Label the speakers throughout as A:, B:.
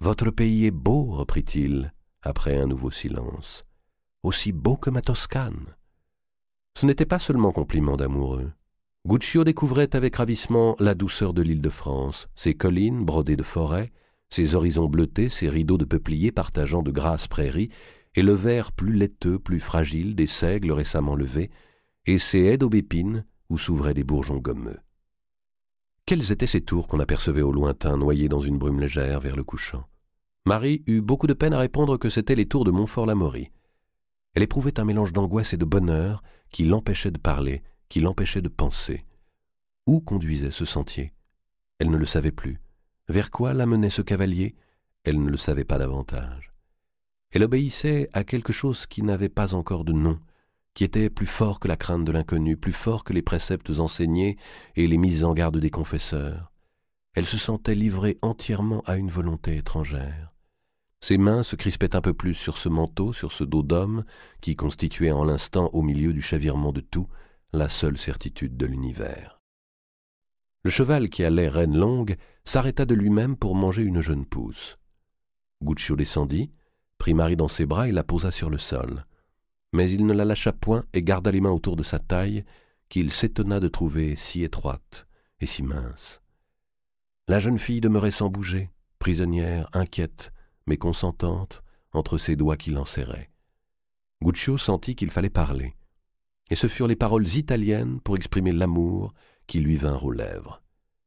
A: Votre pays est beau, reprit-il, après un nouveau silence. Aussi beau que ma Toscane. Ce n'était pas seulement compliment d'amoureux. Guccio découvrait avec ravissement la douceur de l'île de France, ses collines brodées de forêts, ses horizons bleutés, ses rideaux de peupliers partageant de grasses prairies, et le vert plus laiteux, plus fragile des seigles récemment levés, et ses haies d'aubépines où s'ouvraient des bourgeons gommeux. Quelles étaient ces tours qu'on apercevait au lointain, noyées dans une brume légère vers le couchant? Marie eut beaucoup de peine à répondre que c'étaient les tours de Montfort-l'Amaury. Elle éprouvait un mélange d'angoisse et de bonheur qui l'empêchait de parler, qui l'empêchait de penser. Où conduisait ce sentier? Elle ne le savait plus. Vers quoi l'amenait ce cavalier? Elle ne le savait pas davantage. Elle obéissait à quelque chose qui n'avait pas encore de nom, qui était plus fort que la crainte de l'inconnu, plus fort que les préceptes enseignés et les mises en garde des confesseurs. Elle se sentait livrée entièrement à une volonté étrangère. Ses mains se crispaient un peu plus sur ce manteau, sur ce dos d'homme, qui constituait en l'instant, au milieu du chavirement de tout, la seule certitude de l'univers. Le cheval qui allait reine longue s'arrêta de lui-même pour manger une jeune pousse. Guccio descendit, prit Marie dans ses bras et la posa sur le sol. Mais il ne la lâcha point et garda les mains autour de sa taille, qu'il s'étonna de trouver si étroite et si mince. La jeune fille demeurait sans bouger, prisonnière, inquiète, mais consentante, entre ses doigts qui l'enserraient. Guccio sentit qu'il fallait parler, et ce furent les paroles italiennes pour exprimer l'amour qui lui vinrent aux lèvres.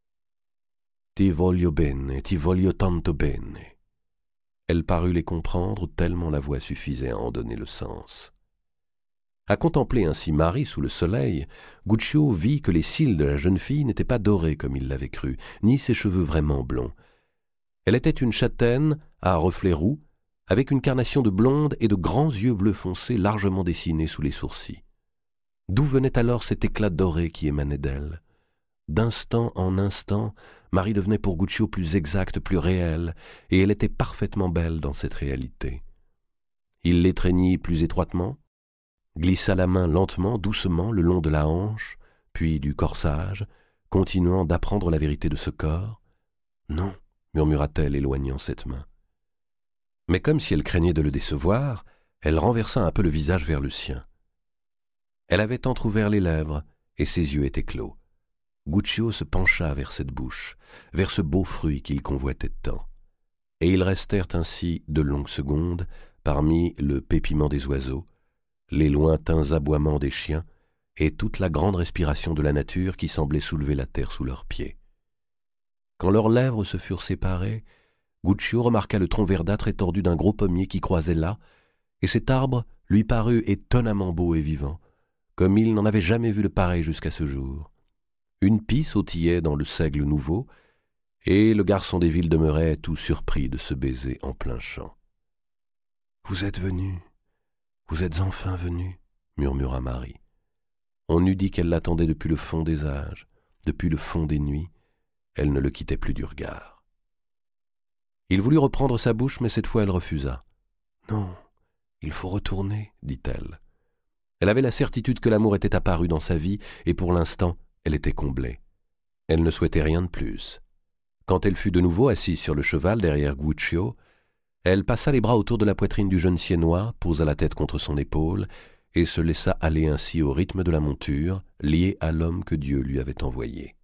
A: « Ti voglio tanto bene ». Elle parut les comprendre tellement la voix suffisait à en donner le sens. À contempler ainsi Marie sous le soleil, Guccio vit que les cils de la jeune fille n'étaient pas dorés comme il l'avait cru, ni ses cheveux vraiment blonds. Elle était une châtaine à reflets roux, avec une carnation de blonde et de grands yeux bleu foncé largement dessinés sous les sourcils. D'où venait alors cet éclat doré qui émanait d'elle? D'instant en instant, Marie devenait pour Guccio plus exacte, plus réelle, et elle était parfaitement belle dans cette réalité. Il l'étreignit plus étroitement, glissa la main lentement, doucement, le long de la hanche, puis du corsage, continuant d'apprendre la vérité de ce corps. « Non », murmura-t-elle, éloignant cette main. Mais comme si elle craignait de le décevoir, elle renversa un peu le visage vers le sien. Elle avait entr'ouvert les lèvres, et ses yeux étaient clos. Guccio se pencha vers cette bouche, vers ce beau fruit qu'il convoitait tant. Et ils restèrent ainsi de longues secondes, parmi le pépiment des oiseaux, les lointains aboiements des chiens, et toute la grande respiration de la nature qui semblait soulever la terre sous leurs pieds. Quand leurs lèvres se furent séparées, Guccio remarqua le tronc verdâtre étordu d'un gros pommier qui croisait là, et cet arbre lui parut étonnamment beau et vivant, comme il n'en avait jamais vu de pareil jusqu'à ce jour. Une pie sautillait dans le seigle nouveau, et le garçon des villes demeurait tout surpris de ce baiser en plein champ. « Vous êtes venu, vous êtes enfin venu, » murmura Marie. On eût dit qu'elle l'attendait depuis le fond des âges, depuis le fond des nuits. Elle ne le quittait plus du regard. Il voulut reprendre sa bouche, mais cette fois elle refusa. « Non, il faut retourner, » dit-elle. Elle avait la certitude que l'amour était apparu dans sa vie, et pour l'instant, elle était comblée. Elle ne souhaitait rien de plus. Quand elle fut de nouveau assise sur le cheval derrière Guccio, elle passa les bras autour de la poitrine du jeune Siennois, posa la tête contre son épaule, et se laissa aller ainsi au rythme de la monture, liée à l'homme que Dieu lui avait envoyé.